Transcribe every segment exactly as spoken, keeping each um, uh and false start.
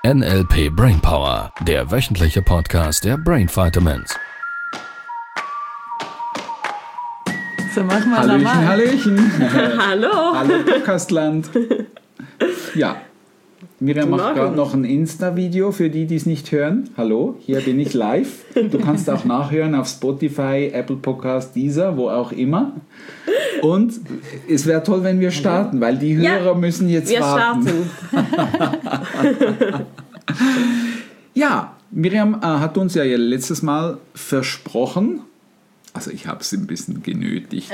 N L P Brainpower, der wöchentliche Podcast der Brain Vitamins. So machen wir Hallöchen, normal. Hallöchen. Hallo. Hallo Podcastland. Ja, Miriam macht gerade noch ein Insta-Video für die, die es nicht hören. Hallo, hier bin ich live. Du kannst auch nachhören auf Spotify, Apple Podcast, Deezer, wo auch immer. Und es wäre toll, wenn wir starten, weil die Hörer ja, müssen jetzt wir warten. Wir starten. Ja, Miriam äh, hat uns ja letztes Mal versprochen, also ich habe sie ein bisschen genötigt,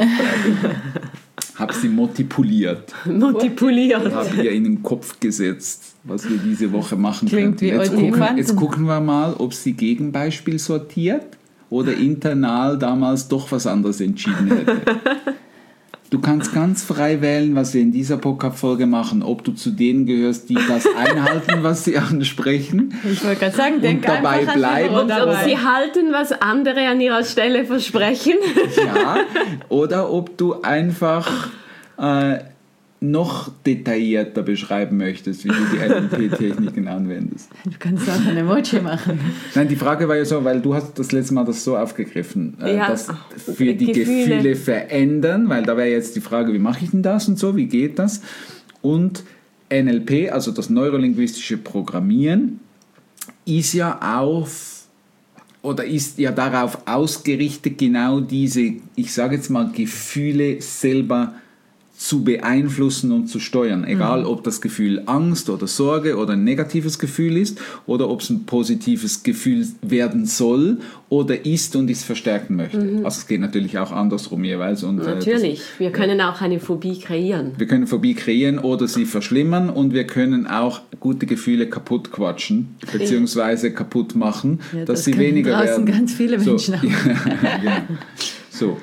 habe sie motipuliert. Motipuliert. Habe ihr in den Kopf gesetzt, was wir diese Woche machen Klingt könnten. wie Jetzt gucken, jetzt gucken wir mal, ob sie Gegenbeispiel sortiert oder internal damals doch was anderes entschieden hätte. Du kannst ganz frei wählen, was wir in dieser Podcast-Folge machen, ob du zu denen gehörst, die das einhalten, was sie ansprechen. Ich wollte gerade sagen, denk dabei einfach bleiben. Und ob sie halten, was andere an ihrer Stelle versprechen. Ja, oder ob du einfach äh, noch detaillierter beschreiben möchtest, wie du die N L P-Techniken anwendest. Du kannst auch ein Emoji machen. Nein, die Frage war ja so, weil du hast das letzte Mal das so aufgegriffen, äh, ja, dass für die Gefühle. Gefühle verändern, weil da wäre jetzt die Frage, wie mache ich denn das und so, wie geht das? Und N L P, also das neurolinguistische Programmieren, ist ja auf oder ist ja darauf ausgerichtet, genau diese, ich sage jetzt mal, Gefühle selber zu beeinflussen und zu steuern. Egal, mhm. ob das Gefühl Angst oder Sorge oder ein negatives Gefühl ist oder ob es ein positives Gefühl werden soll oder ist und es verstärken möchte. Mhm. Also es geht natürlich auch andersrum jeweils. Und, natürlich. Äh, das, wir können auch eine Phobie kreieren. Wir können Phobie kreieren oder sie verschlimmern und wir können auch gute Gefühle kaputt quatschen beziehungsweise kaputt machen, ja, dass das sie weniger draußen werden. Ganz viele Menschen so, ja, genau. So.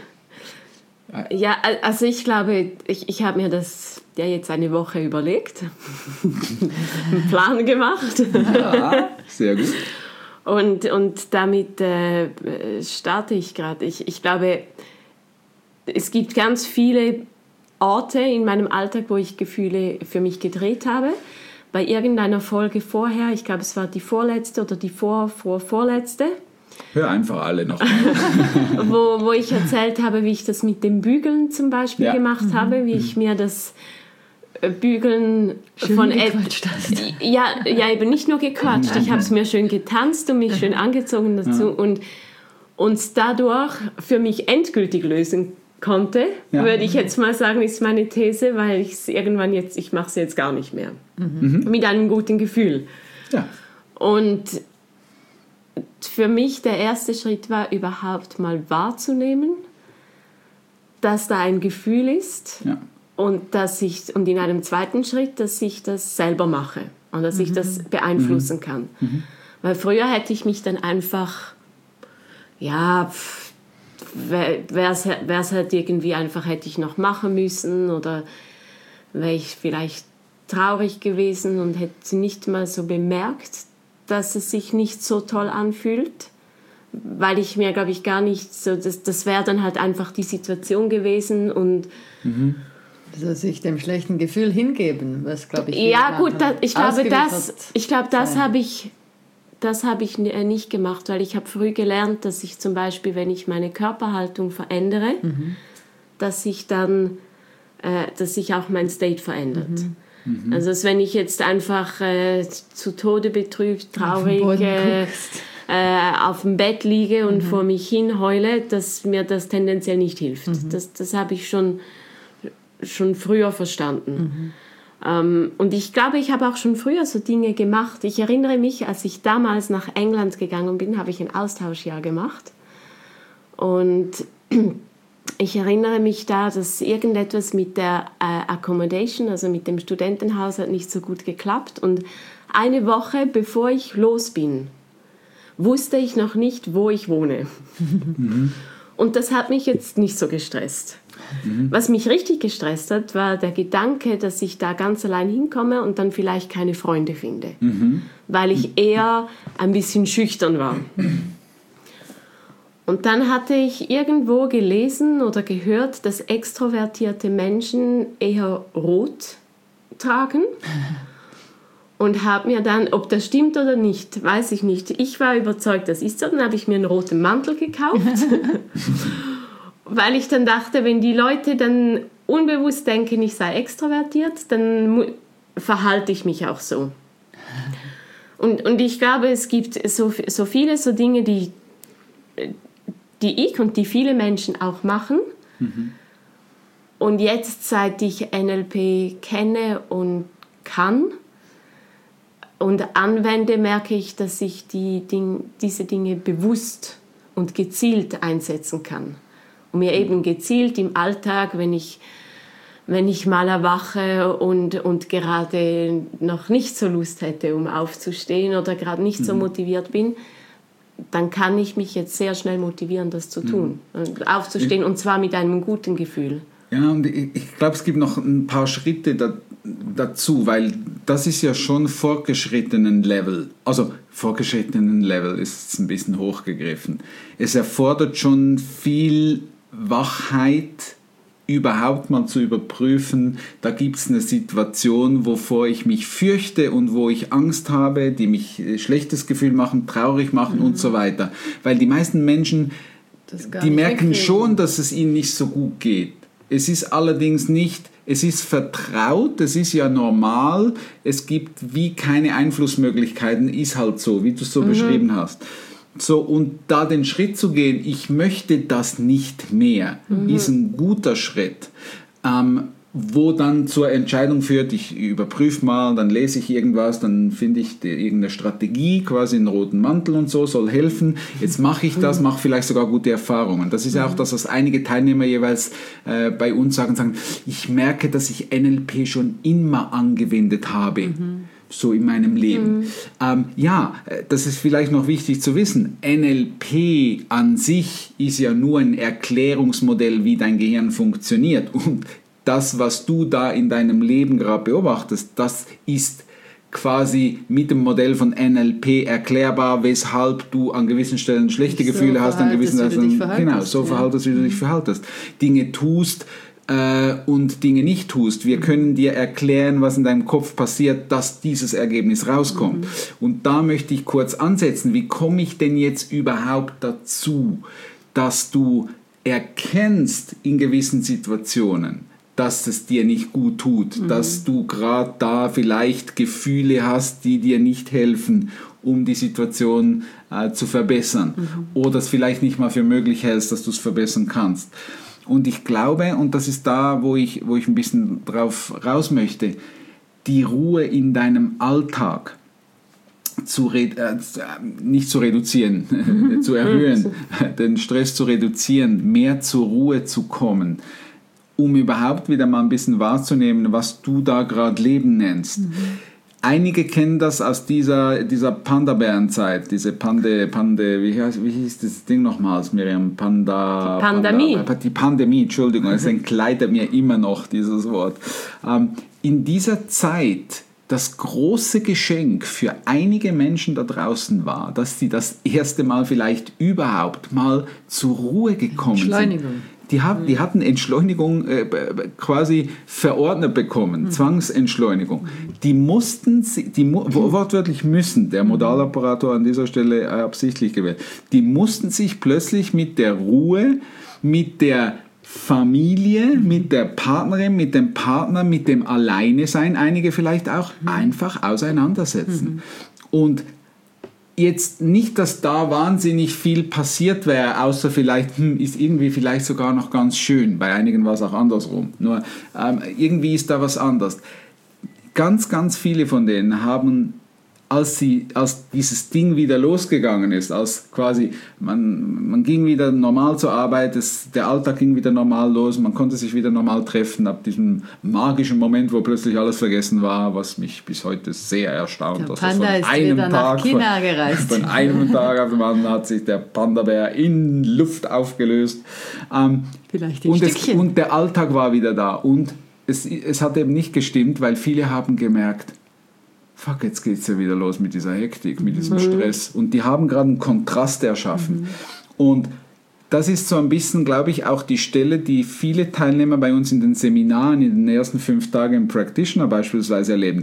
Ja, also ich glaube, ich, ich habe mir das ja jetzt eine Woche überlegt, einen Plan gemacht. Ja, sehr gut. Und, und damit äh, starte ich gerade. Ich, ich glaube, es gibt ganz viele Orte in meinem Alltag, wo ich Gefühle für mich gedreht habe. Bei irgendeiner Folge vorher, ich glaube, es war die vorletzte oder die vor, vor, vorletzte, hör einfach alle noch mal. wo, wo ich erzählt habe, wie ich das mit dem Bügeln zum Beispiel ja. gemacht mhm. habe, wie ich mir das Bügeln schön von gequatscht hast. Ja, ja, eben nicht nur gequatscht, ich habe es mir schön getanzt und mich schön angezogen dazu ja. und uns dadurch für mich endgültig lösen konnte, ja. würde ich jetzt mal sagen, ist meine These, weil ich es irgendwann jetzt, ich mache es jetzt gar nicht mehr. Mhm. Mit einem guten Gefühl. Ja. Und für mich der erste Schritt war, überhaupt mal wahrzunehmen, dass da ein Gefühl ist ja. und, dass ich, und in einem zweiten Schritt, dass ich das selber mache und dass mhm. ich das beeinflussen mhm. kann. Mhm. Weil früher hätte ich mich dann einfach, ja, wäre es halt irgendwie einfach, hätte ich noch machen müssen oder wäre ich vielleicht traurig gewesen und hätte sie nicht mal so bemerkt, dass es sich nicht so toll anfühlt, weil ich mir, glaube ich, gar nicht so, das, das wäre dann halt einfach die Situation gewesen und mhm. also sich dem schlechten Gefühl hingeben, was, glaube ich, ja gut, da, ich glaube, das, ich glaube, das habe ich, das habe ich nicht gemacht, weil ich habe früh gelernt, dass ich zum Beispiel, wenn ich meine Körperhaltung verändere, mhm. dass ich dann, äh, dass sich auch mein State verändert. Mhm. Mhm. Also dass wenn ich jetzt einfach äh, zu Tode betrübt, traurig auf, äh, äh, auf dem Bett liege und mhm. vor mich hin heule, dass mir das tendenziell nicht hilft. Mhm. Das, das habe ich schon, schon früher verstanden. Mhm. Ähm, und ich glaube, ich habe auch schon früher so Dinge gemacht. Ich erinnere mich, als ich damals nach England gegangen bin, habe ich ein Austauschjahr gemacht. Und ich erinnere mich da, dass irgendetwas mit der äh, Accommodation, also mit dem Studentenhaus, hat nicht so gut geklappt. Und eine Woche bevor ich los bin, wusste ich noch nicht, wo ich wohne. Mhm. Und das hat mich jetzt nicht so gestresst. Mhm. Was mich richtig gestresst hat, war der Gedanke, dass ich da ganz allein hinkomme und dann vielleicht keine Freunde finde. Mhm. Weil ich eher ein bisschen schüchtern war. Und dann hatte ich irgendwo gelesen oder gehört, dass extrovertierte Menschen eher rot tragen und habe mir dann, ob das stimmt oder nicht, weiß ich nicht. Ich war überzeugt, das ist so. Dann habe ich mir einen roten Mantel gekauft, weil ich dann dachte, wenn die Leute dann unbewusst denken, ich sei extrovertiert, dann verhalte ich mich auch so. Und, und ich glaube, es gibt so, so viele so Dinge, die, die ich und die viele Menschen auch machen. Mhm. Und jetzt, seit ich N L P kenne und kann und anwende, merke ich, dass ich die Ding, diese Dinge bewusst und gezielt einsetzen kann. Und mir eben gezielt im Alltag, wenn ich, wenn ich mal erwache und, und gerade noch nicht so Lust hätte, um aufzustehen oder gerade nicht so motiviert bin, dann kann ich mich jetzt sehr schnell motivieren, das zu tun. Mhm. Aufzustehen, und zwar mit einem guten Gefühl. Ja, und ich, ich glaube, es gibt noch ein paar Schritte da, dazu, weil das ist ja schon fortgeschrittenen Level. Also fortgeschrittenen Level ist ein bisschen hochgegriffen. Es erfordert schon viel Wachheit, überhaupt mal zu überprüfen, da gibt es eine Situation, wovor ich mich fürchte und wo ich Angst habe, die mich ein schlechtes Gefühl machen, traurig machen mhm. und so weiter. Weil die meisten Menschen, die merken wegkriegen. Schon, dass es ihnen nicht so gut geht. Es ist allerdings nicht, es ist vertraut, es ist ja normal, es gibt wie keine Einflussmöglichkeiten, ist halt so, wie du es so mhm. beschrieben hast. So, und da den Schritt zu gehen, ich möchte das nicht mehr, mhm. ist ein guter Schritt, ähm, wo dann zur Entscheidung führt, ich überprüfe mal, dann lese ich irgendwas, dann finde ich die, irgendeine Strategie, quasi einen roten Mantel und so, soll helfen, jetzt mache ich das, mache vielleicht sogar gute Erfahrungen. Das ist ja auch das, was einige Teilnehmer jeweils äh, bei uns sagen, sagen, ich merke, dass ich N L P schon immer angewendet habe. Mhm. So in meinem Leben. Mhm. Ähm, ja, das ist vielleicht noch wichtig zu wissen. N L P an sich ist ja nur ein Erklärungsmodell, wie dein Gehirn funktioniert. Und das, was du da in deinem Leben gerade beobachtest, das ist quasi mit dem Modell von N L P erklärbar, weshalb du an gewissen Stellen schlechte so Gefühle hast, an gewissen Stellen genau so ja. verhaltest, wie du dich verhaltest. Dinge tust äh, und Dinge nicht tust. Wir können dir erklären, was in deinem Kopf passiert, dass dieses Ergebnis rauskommt. Mhm. Und da möchte ich kurz ansetzen. Wie komme ich denn jetzt überhaupt dazu, dass du erkennst in gewissen Situationen, dass es dir nicht gut tut, mhm. dass du gerade da vielleicht Gefühle hast, die dir nicht helfen, um die Situation äh, zu verbessern mhm. oder es vielleicht nicht mal für möglich hältst, dass du es verbessern kannst. Und ich glaube, und das ist da, wo ich, wo ich ein bisschen drauf raus möchte, die Ruhe in deinem Alltag zu re- äh, nicht zu reduzieren, mhm. zu erhöhen, den Stress zu reduzieren, mehr zur Ruhe zu kommen, um überhaupt wieder mal ein bisschen wahrzunehmen, was du da gerade Leben nennst. Mhm. Einige kennen das aus dieser, dieser Panda-Bären-Zeit, diese Pande, Pande, wie heißt, wie hieß das Ding nochmals, Miriam? Panda... Die Pandemie. Panda, die Pandemie, Entschuldigung, es entgleitet mir immer noch, dieses Wort. Ähm, in dieser Zeit das große Geschenk für einige Menschen da draußen war, dass sie das erste Mal vielleicht überhaupt mal zur Ruhe gekommen sind. Entschleunigung. Die, haben, die hatten Entschleunigung äh, quasi verordnet bekommen, mhm. Zwangsentschleunigung. Die mussten, die wortwörtlich müssen, der Modaloperator an dieser Stelle absichtlich gewählt, die mussten sich plötzlich mit der Ruhe, mit der Familie, mit der Partnerin, mit dem Partner, mit dem Alleinesein, einige vielleicht auch, mhm. einfach auseinandersetzen. Mhm. Und jetzt nicht, dass da wahnsinnig viel passiert wäre, außer vielleicht, hm, ist irgendwie vielleicht sogar noch ganz schön. Bei einigen war es auch andersrum. Nur ähm, irgendwie ist da was anders. Ganz, ganz viele von denen haben, als, sie, als dieses Ding wieder losgegangen ist, als quasi, man, man ging wieder normal zur Arbeit, es, der Alltag ging wieder normal los, man konnte sich wieder normal treffen, ab diesem magischen Moment, wo plötzlich alles vergessen war, was mich bis heute sehr erstaunt. Der Panda also von ist einem wieder Tag, nach China von, gereist. Von einem Tag auf den anderen hat sich der Panda-Bär in Luft aufgelöst. Ähm, Vielleicht ein und, Stückchen. es, und der Alltag war wieder da. Und es, es hat eben nicht gestimmt, weil viele haben gemerkt, fuck, jetzt geht es ja wieder los mit dieser Hektik, mit diesem mhm. Stress. Und die haben gerade einen Kontrast erschaffen. Mhm. Und das ist so ein bisschen, glaube ich, auch die Stelle, die viele Teilnehmer bei uns in den Seminaren in den ersten fünf Tagen im Practitioner beispielsweise erleben.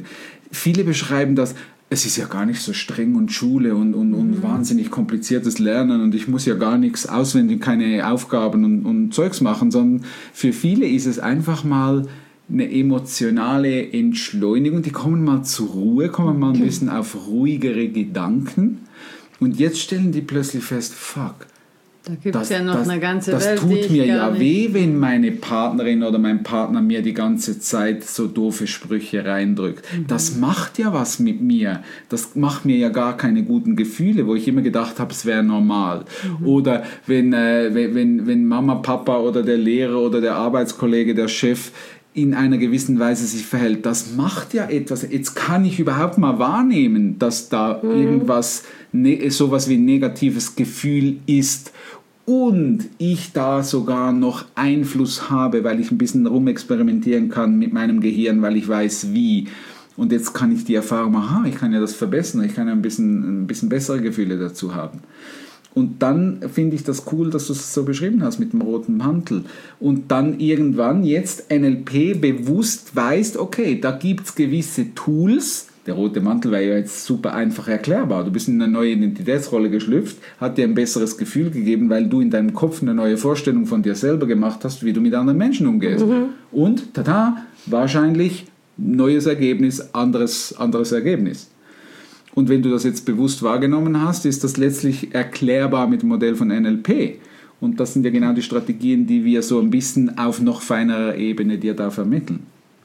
viele beschreiben das, es ist ja gar nicht so streng und Schule und, und, und mhm. wahnsinnig kompliziertes Lernen und ich muss ja gar nichts auswendig, keine Aufgaben und, und Zeugs machen, sondern für viele ist es einfach mal eine emotionale Entschleunigung, die kommen mal zur Ruhe, kommen mal ein bisschen auf ruhigere Gedanken und jetzt stellen die plötzlich fest, fuck, da gibt es das, ja noch das, eine ganze das Welt, tut die ich mir gar ja nicht. weh, wenn meine Partnerin oder mein Partner mir die ganze Zeit so doofe Sprüche reindrückt. Mhm. Das macht ja was mit mir. Das macht mir ja gar keine guten Gefühle, wo ich immer gedacht habe, es wäre normal. Mhm. Oder wenn, äh, wenn, wenn Mama, Papa oder der Lehrer oder der Arbeitskollege, der Chef in einer gewissen Weise sich verhält. Das macht ja etwas. Jetzt kann ich überhaupt mal wahrnehmen, dass da mhm. irgendwas, ne, sowas wie ein negatives Gefühl ist. Und ich da sogar noch Einfluss habe, weil ich ein bisschen rumexperimentieren kann mit meinem Gehirn, weil ich weiß wie. Und jetzt kann ich die Erfahrung machen, aha, ich kann ja das verbessern, ich kann ja ein bisschen, ein bisschen bessere Gefühle dazu haben. Und dann finde ich das cool, dass du es so beschrieben hast mit dem roten Mantel. Und dann irgendwann jetzt N L P bewusst weißt, okay, da gibt es gewisse Tools. Der rote Mantel war ja jetzt super einfach erklärbar. Du bist in eine neue Identitätsrolle geschlüpft, hat dir ein besseres Gefühl gegeben, weil du in deinem Kopf eine neue Vorstellung von dir selber gemacht hast, wie du mit anderen Menschen umgehst. Mhm. Und, tada, wahrscheinlich neues Ergebnis, anderes, anderes Ergebnis. Und wenn du das jetzt bewusst wahrgenommen hast, ist das letztlich erklärbar mit dem Modell von N L P. Und das sind ja genau die Strategien, die wir so ein bisschen auf noch feinerer Ebene dir da vermitteln.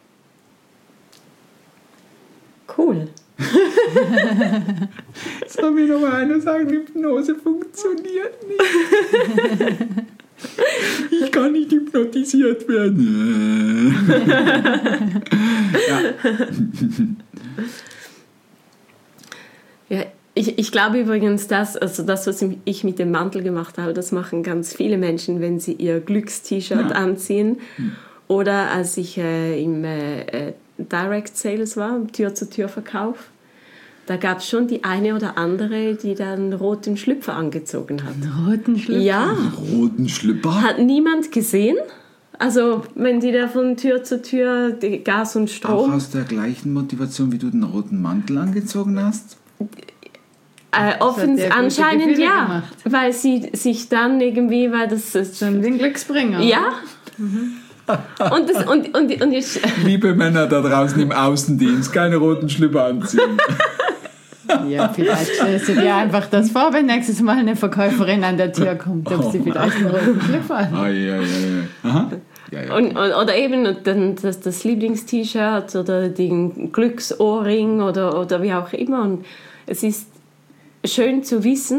Cool. Soll mir noch mal einer sagen, Hypnose funktioniert nicht. Ich kann nicht hypnotisiert werden. Ja. Ja, ich, ich glaube übrigens, dass, also das, was ich mit dem Mantel gemacht habe, das machen ganz viele Menschen, wenn sie ihr Glückst-T-Shirt ja. anziehen. Oder als ich äh, im äh, Direct Sales war, im Tür-zu-Tür-Verkauf, da gab es schon die eine oder andere, die dann roten Schlüpfer angezogen hat. Roten Schlüpfer? Ja. Roten Schlüpfer? Hat niemand gesehen. Also wenn die da von Tür zu Tür die Gas und Strom... Auch aus der gleichen Motivation, wie du den roten Mantel angezogen hast? Äh, offens, anscheinend ja, gemacht. Weil sie sich dann irgendwie, weil das... das so ein Glücksbringer. Ja. Mhm. Und, das, und, und, und ich, Liebe Männer da draußen im Außendienst, keine roten Schlüpper anziehen. Ja, vielleicht stellst du dir einfach das vor, wenn nächstes Mal eine Verkäuferin an der Tür kommt, ob sie vielleicht einen roten Schlüpper hat. Ah, ja, ja, ja. Aha. Ja, ja. Und, und, oder eben das, das Lieblingst-T-Shirt oder den Glücksohrring oder, oder wie auch immer. Und es ist schön zu wissen,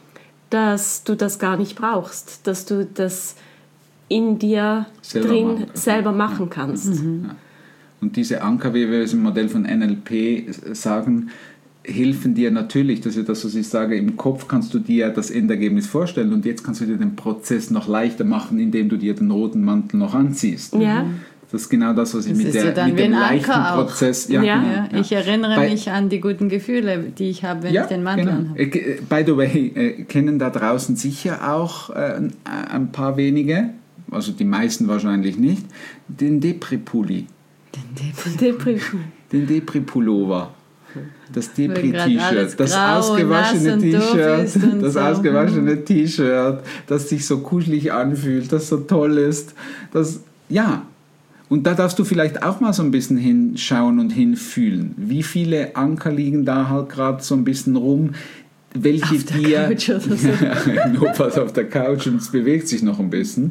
dass du das gar nicht brauchst, dass du das in dir selber drin machen. selber machen kannst. Mhm. Ja. Und diese Anker, wie wir es im Modell von N L P sagen, helfen dir natürlich, das ist das, was ich sage, im Kopf kannst du dir das Endergebnis vorstellen und jetzt kannst du dir den Prozess noch leichter machen, indem du dir den roten Mantel noch anziehst. Ja. Das ist genau das, was ich das mit, der, ja mit dem leichten auch. Prozess... Ja, ja. Ja, ja. Ich erinnere Bei, mich an die guten Gefühle, die ich habe, wenn ja, ich den Mantel genau. anhabe. By the way, äh, kennen da draußen sicher auch äh, ein paar wenige, also die meisten wahrscheinlich nicht, den Depri-Pulli. Den Depri-Pulli. Den Depri-Pullover. Das Depri-T-Shirt, das ausgewaschene T-Shirt, das so. ausgewaschene T-Shirt, das sich so kuschelig anfühlt, das so toll ist. Das, ja, und da darfst du vielleicht auch mal so ein bisschen hinschauen und hinfühlen. Wie viele Anker liegen da halt gerade so ein bisschen rum, welche auf der dir... Couch oder so. Notfalls auf der Couch und es bewegt sich noch ein bisschen,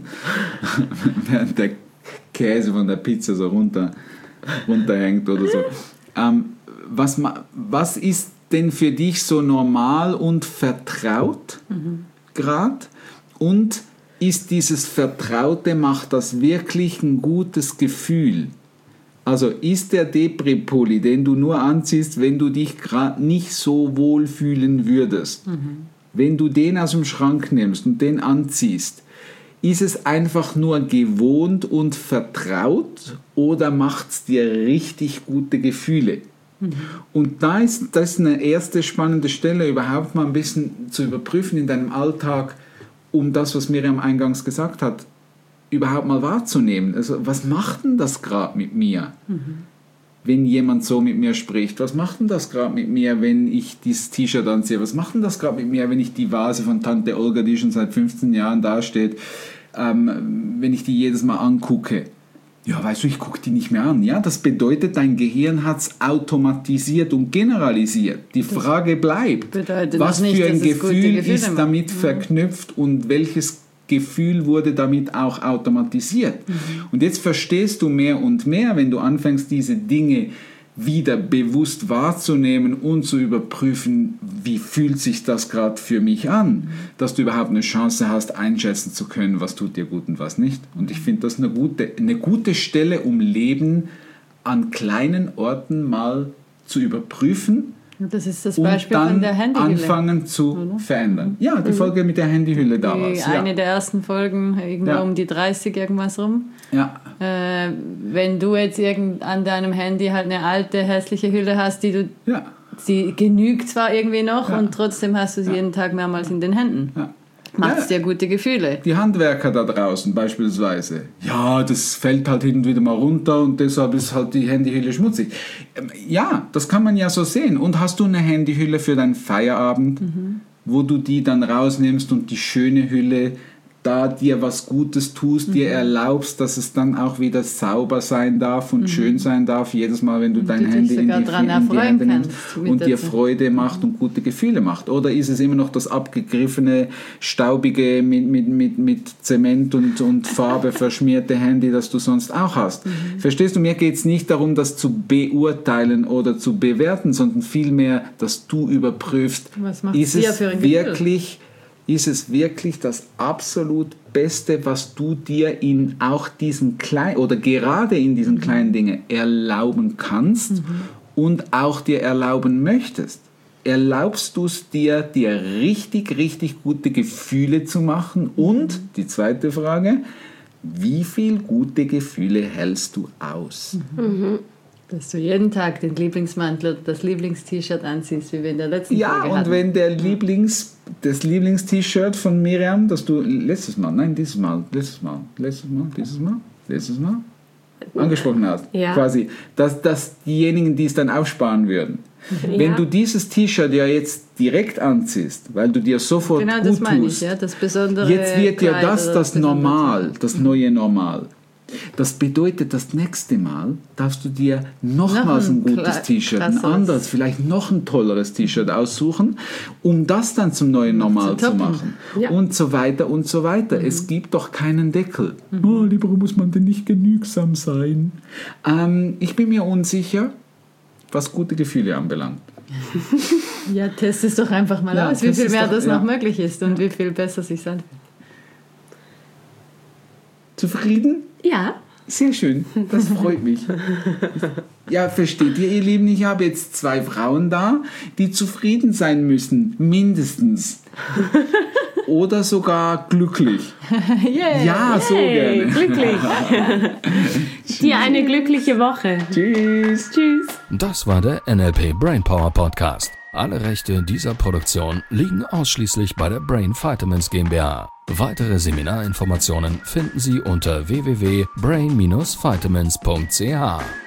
während der Käse von der Pizza so runter, runterhängt oder so. Ähm, was, was ist denn für dich so normal und vertraut mhm. gerade? Und ist dieses Vertraute, macht das wirklich ein gutes Gefühl? Also ist der Depri-Pulli, den du nur anziehst, wenn du dich gerade nicht so wohl fühlen würdest, mhm. wenn du den aus dem Schrank nimmst und den anziehst, ist es einfach nur gewohnt und vertraut oder macht es dir richtig gute Gefühle? Mhm. Und da ist das eine erste spannende Stelle, überhaupt mal ein bisschen zu überprüfen in deinem Alltag, um das, was Miriam eingangs gesagt hat, überhaupt mal wahrzunehmen. Also was macht denn das gerade mit mir? Mhm. wenn jemand so mit mir spricht? Was macht denn das gerade mit mir, wenn ich dieses T-Shirt anziehe? Was macht denn das gerade mit mir, wenn ich die Vase von Tante Olga, die schon seit fünfzehn Jahren dasteht, ähm, wenn ich die jedes Mal angucke? Ja, weißt du, ich gucke die nicht mehr an. Ja, das bedeutet, dein Gehirn hat es automatisiert und generalisiert. Die das Frage bleibt, was nicht, für ein Gefühl ist damit mhm. verknüpft und welches Gefühl wurde damit auch automatisiert. Mhm. Und jetzt verstehst du mehr und mehr, wenn du anfängst, diese Dinge wieder bewusst wahrzunehmen und zu überprüfen, wie fühlt sich das gerade für mich an, dass du überhaupt eine Chance hast, einschätzen zu können, was tut dir gut und was nicht. Und ich finde das eine gute, eine gute Stelle, um Leben an kleinen Orten mal zu überprüfen. Das ist das Beispiel und dann von der Handyhülle. Anfangen zu oder? Verändern. Ja, die Folge mit der Handyhülle damals. Die, eine ja. der ersten Folgen, irgendwo ja. um die dreißig irgendwas rum. Ja. Äh, wenn du jetzt irgend an deinem Handy halt eine alte, hässliche Hülle hast, die du, ja. sie genügt zwar irgendwie noch ja. und trotzdem hast du sie ja. jeden Tag mehrmals in den Händen. Ja. Macht es ja. dir gute Gefühle. Die Handwerker da draußen beispielsweise. Ja, das fällt halt hin und wieder mal runter und deshalb ist halt die Handyhülle schmutzig. Ja, das kann man ja so sehen. Und hast du eine Handyhülle für deinen Feierabend, mhm. wo du die dann rausnimmst und die schöne Hülle da dir was Gutes tust, mhm. dir erlaubst, dass es dann auch wieder sauber sein darf und mhm. schön sein darf, jedes Mal, wenn du und dein du Handy in die, in die Hände nimmst und dir Freude macht und gute Gefühle macht. Oder ist es immer noch das abgegriffene, staubige, mit, mit, mit, mit Zement und, und Farbe verschmierte Handy, das du sonst auch hast? Mhm. Verstehst du, mir geht es nicht darum, das zu beurteilen oder zu bewerten, sondern vielmehr, dass du überprüfst, ist es wirklich... ist es wirklich das absolut Beste, was du dir in auch diesen kleinen oder gerade in diesen kleinen Dingen erlauben kannst mhm. und auch dir erlauben möchtest. Erlaubst du es dir, dir richtig, richtig gute Gefühle zu machen? Und die zweite Frage, wie viel gute Gefühle hältst du aus? Mhm. Dass du jeden Tag den Lieblingsmantel oder das Lieblingst-T-Shirt anziehst, wie wir in der letzten ja, Folge hatten. Ja, und wenn der Lieblings, das Lieblings-T-Shirt von Miriam, das du letztes Mal, nein, dieses Mal, letztes Mal, letztes Mal, dieses Mal, letztes Mal angesprochen hast, ja. quasi, dass, dass diejenigen, die es dann aufsparen würden. Ja. Wenn du dieses T-Shirt ja jetzt direkt anziehst, weil du dir sofort genau, gut das meine tust, ich, ja, das besondere jetzt wird ja das das, das Normal, das mhm. neue Normal. Das bedeutet, das nächste Mal darfst du dir nochmals ein gutes T-Shirt, ein anderes, vielleicht noch ein tolleres T-Shirt aussuchen, um das dann zum neuen Normal zu, zu machen. Ja. Und so weiter und so weiter. Mhm. Es gibt doch keinen Deckel. Mhm. Oh, lieber muss man denn nicht genügsam sein? Ähm, ich bin mir unsicher, was gute Gefühle anbelangt. Ja, test es doch einfach mal ja, aus, wie viel mehr doch, das ja. noch möglich ist und wie viel besser sich sein. Zufrieden? Ja. Sehr schön, das freut mich. Ja, versteht ihr, ihr Lieben, ich habe jetzt zwei Frauen da, die zufrieden sein müssen, mindestens. Oder sogar glücklich. Yeah. Ja, so Yay, gerne. Glücklich. Dir eine glückliche Woche. Tschüss. Tschüss. Das war der N L P Brainpower Podcast. Alle Rechte dieser Produktion liegen ausschließlich bei der Brain Vitamins GmbH. Weitere Seminarinformationen finden Sie unter w w w punkt brain dash vitamins punkt c h.